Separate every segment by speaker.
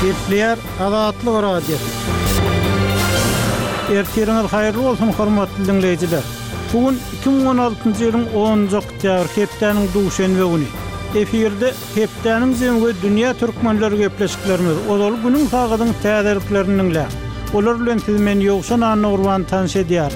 Speaker 1: Gepler Azatlyk radiosu. Ertiriniz hayrly bolsun hormatly dinleyijiler. Bugün 2016-njy ýylyň 10-njy oktýabr hepdeniň duşanbe güni. Efirde hepdeniň zemgi dünýä türkmenleri gepleşiklerimiz. Ol günüň sagydyň täzeliklerini dinle. Olar bilen siz meni ýokşan anurwan tanış edýär.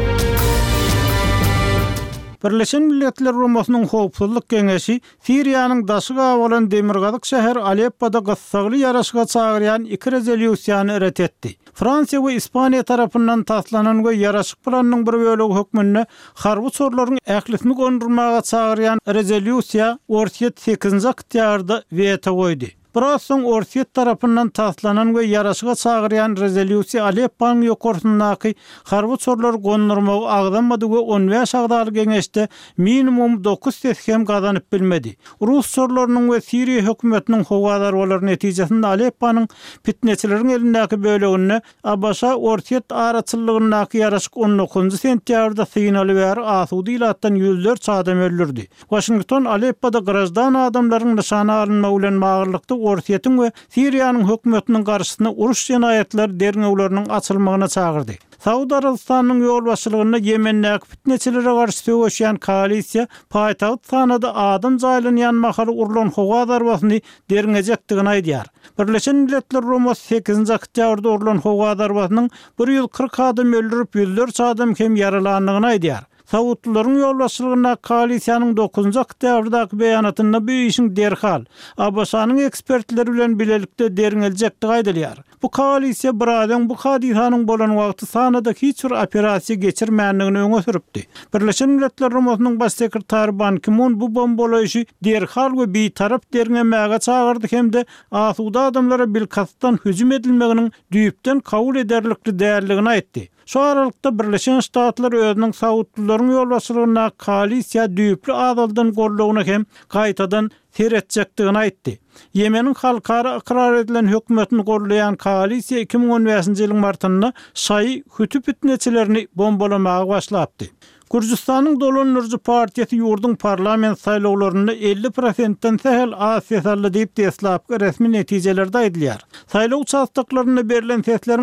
Speaker 1: Birleşen Milletler Romasynyň Howpsuzlyk Geňeşi Siriýanyň daşyga bolan demirgazyk şäher Aleppoda gassagly ýaraşyga çagyrýan 2 rezolýusiýany ret etdi. Fransiýa we Ispaniýa tarapyndan taslanan we ýaraşyk planynyň bir bölegi hökmünde harby çorlaryň ählisini gondurmaga çagyrýan rezolýusiýa Orsiýet 8-nji oktýabrda veto goýdy. Biraz soň Orsiýet tarapyndan taslanan we ýaraşyga çagyrýan rezolýusiýa Alepponyň ýokartyndaky harby çorlary gondurmagy agdanmady we 15 agdaly geňeşde minimum 9 seskem gazanyp bilmedi. Rus çorlarynyň we Siriýa hökümetiniň howadar bolar netijesinde Alepponyň fitneçileriň elindäki bölegini Abaşa Orsiýet araçylygyndaky ýaraşyk 19 sentýabrda synaly bäri asudy ilatdan ýüzlerçe adam öldürdi. Washington Aleppoda grajdan adamlaryň nyşana alynmagy bilen magyrlykda Orsiýetiň we Siriýanyň hökümetiniň garşysyna uruş jenaýetleri derňewleriniň açylmagyna çagyrdy. Saudy Arabistanyň ýol başçylygyna Yemendäki fitneçilere garşy söwüşýän koalisiýa paýtagyt Sanada adam jaýlanýan mahaly urulan howa darbasyny derňejekdigini aýdýar. Birleşen Milletler Romasy 8-nji oktýabrda urulan howa darbasynyň 140 adam öldürüp ýüzlerçe adam hem ýaralandygyny aýdýar. Savutluların yolbaşçılığına koalisiyanın 9. oktyabrdaky beýanatyna bu işin derhal Abaşanyň ekspertleri bilen bilelikde derňeljekdi aýdylýar. Bu koalisiýa buradan bu hadisanyň bolan wagty Sanada hiç bir operasiýa geçirmänligini öňe süripdi. Birleşen Milletler Romasynyň baş sekretary Ban Ki-moon bu bombalaýşy derhal we beýtarap derňemäge çagyrdy hemde asuda adamlara bilkasdan hüjüm edilmeginiň düýüpden kabul ederlikli däldigini aýtdy. Şu aralykda Birleşen Ştatlar özüniň Saudlaryň ýolbaşçylygyna koalisiýa düýüpli adaldan gorlagyna hem gaýtadan seretjekdigini aýtdy. Yemeniň halkara ikrar edilen hökümetini gorlayan koalisiýa 2015-nji ýylyň martynda şaý hütüp fitneçilerini bombalamaga başlapdy. Gürjistanyň Dolanurjy partiýasy ýurdun parlament saýlawlaryny 50%-den sähel az sesle diýip deslapky resmi netijelerde aýdylýar. Saýlaw çastaklaryna berilen sesleriň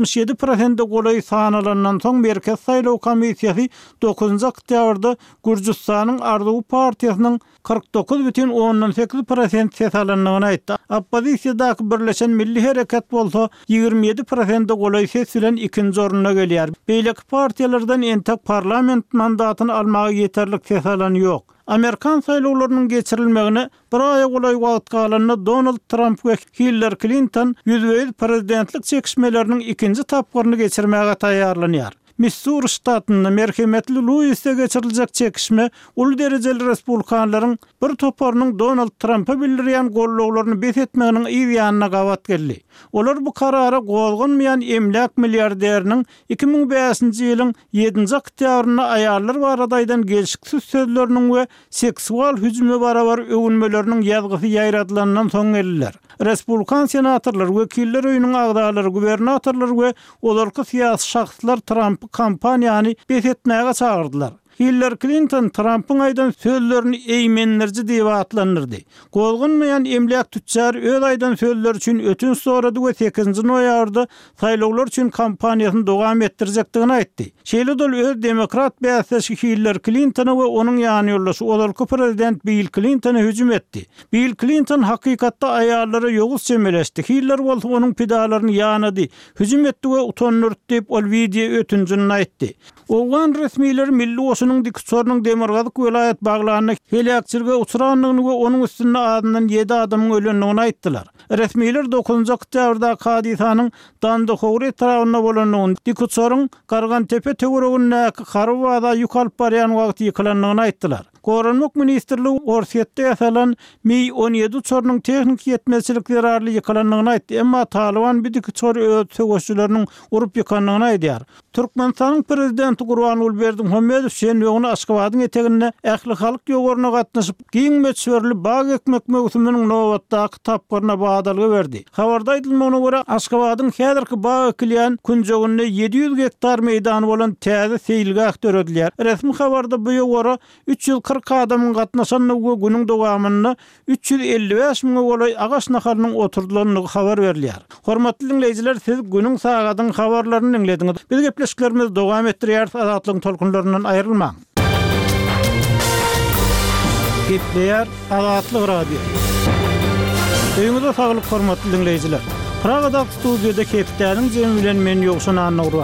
Speaker 1: 67%-de golay sanalandan soň Merkez Saýlaw Komissiýasy 9-njy oktýabrda Gürjistanyň Arduw partiýasynyň 49,8% ses alanlygyny aýtdy. Oppozisiýadaky Birleşen Milli Hereket bolsa 27%-de golay ses bilen 2-nji orunda gelýär. Beýleki partiýalardan entek parlament mandatyny almagy ýeterlik ses alan ýok. Amerikan saýlawlarynyň geçirilmegine bir aýa golay wagt galanynda Donald Trump we Hillary Clinton ýüzbeýiz prezidentlik çekişmeleriniň ikinji tapgyryny geçirmäge taýýarlanýar. Missouri ştatynyň merhemetli Louis'te geçiriljek çekişme uly derejeli respublikanlaryň bir toparynyň Donald Trump'a bildirýän gollaglaryny bet etmeginiň ýanyna gawat geldi. Olar bu karara golgunmaýan emlak milliarderiniň 2005-nji ýylyň 7-nji oktýabryna aýallar baradaýdan gelişiksiz sözleriniň we seksual hüjüme barabar öwünmeleriniň ýazgysy ýaýradylandan soň geldiler. Respublikan senatorlar, wekiller öýüniň agdalary, gubernatorlar we olarky syýasy şahslar Trump kampaniýany bet etmäge çagyrdylar. Hillary Clinton Trump'ın aydan sözlerini eýmenlerji diýip atlandyrdy. Golgunmaýan emlak tüçjar öz aydan sözler üçin ötünç sorady we 8-nji noýabrda saýlawlar üçin kampaniýasyny dowam etdirjekdigini aýtdy. Şeýle öz demokrat bäsleşi Hillary Clintony we onuň ýany ýoldaşy olarky prezident Bill Clintony hüjüm etdi. Bill Clinton hakykatda aýallara ýoguz çemeleşdi. Hillary bolsa onuň pidalaryny ýanady. Hüjüm etdi we utanyrdy diýip ol video ötünjini aýtdy. Oğlan resmiler milli oşunyň dikçorynyň demirgazyk welayet baglaryna helakçylykka uçuranlygyny we onuň üstünde adından 7 adamyň ölenligini aýtdylar. Resmiler 9-njy oktýabrda hadisanyň Dandahowry etrawyna bolanyň dikçoryň Gargantepe töweregindäki Harwada ýukalyp barýan wagty ýykylanlygyny aýtdylar. Goranlyk ministrligi Orsiýetde ýasalan Mi-17 uçarynyň tehnik ýetmezçilikleri arly ýykylanlygyny aýtdy, emma Taliban bir dikçory öz söwüşçileriniň urup ýykanlygyny aýdýar. Türkmenistanyň prezidenti Gurbanuly Berdimuhammedow şenbegini Aşgabatyň eteginde ähli halk ýogaryna gatnaşyp giňme çörli bag ekmek mewsumynyň nowatdaky tapgyryna badalygy berdi. Habarda aýdylmagyna görä Aşgabatyň häzirki bag ekilýän künjeginde 700 hektar meýdany bolan täze seýilgah töredilýär. Resmi habarda bu ýogara 340 40 adamın gatnaşanlygy günüň dowamynda 355 000 bolay agaç naharynyň oturdulanlygy habar berilýär. Hormatly dinleýijiler, siz günüň sagatyň habarlaryny dinlediňiz. Biz gepleşiklerimiz dowam etdirýär, azatlygyň tolkunlaryndan aýrylmaň. Gepleýär Azatlyk radio. Öýüňizde saglyk, hormatly dinleýijiler. Pragada studiýada Kepdäniň jemi bilen men ýokşan anagurwa.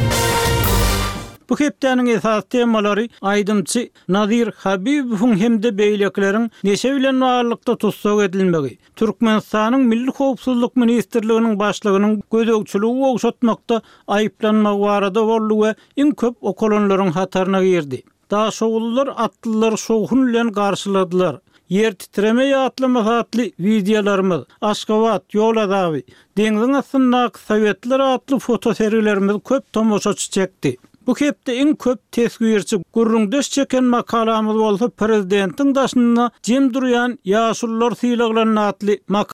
Speaker 1: Bu hepdäniň esas temalary aýdymçy Nazir Habibowyň hemde beýlekleriň neşe bilen barlykda tutsak edilmegi, Türkmenistanyň Milli Howpsuzlyk Ministrliginiň başlygynyň gözegçiligi ogşatmakda aýyplanmak barada boldy we iň köp okolonlaryň hataryna girdi. Daşoğullar atlılar şoğun bilen garşyladylar. Yer titreme ýatlama hatly videolarymyz, Aşgabat, ýol azaby, deňziň astyndaky Sowetler atly fotoserilerimiz köp tomoşaçy çekdi. Bu hepde iň köp tesgirçi gurrundeş çeken makalamyz bolsa prezidentiň daşyna jem durýan ýaşullar sylagylaryny atly